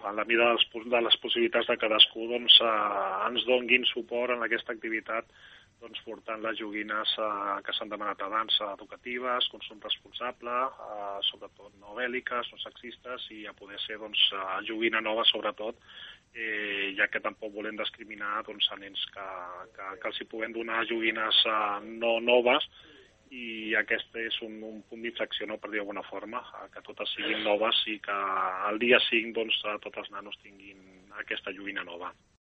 en la mida de les possibilitats de cadascú, doncs, ens donguin suport en aquesta activitat, doncs, portant les joguines que s'han demanat abans, educatives, consum responsable, sobretot no bèl·liques, no sexistes, i a poder ser, doncs, joguina nova, sobretot, ja que tampoc volem discriminar, doncs, a nens que els hi puguem donar joguines no noves, i aquest és un punt d'inflexió, no, per dir d'alguna forma, que totes siguin noves i que el dia 5 doncs, tots els nanos tinguin aquesta joguina nova.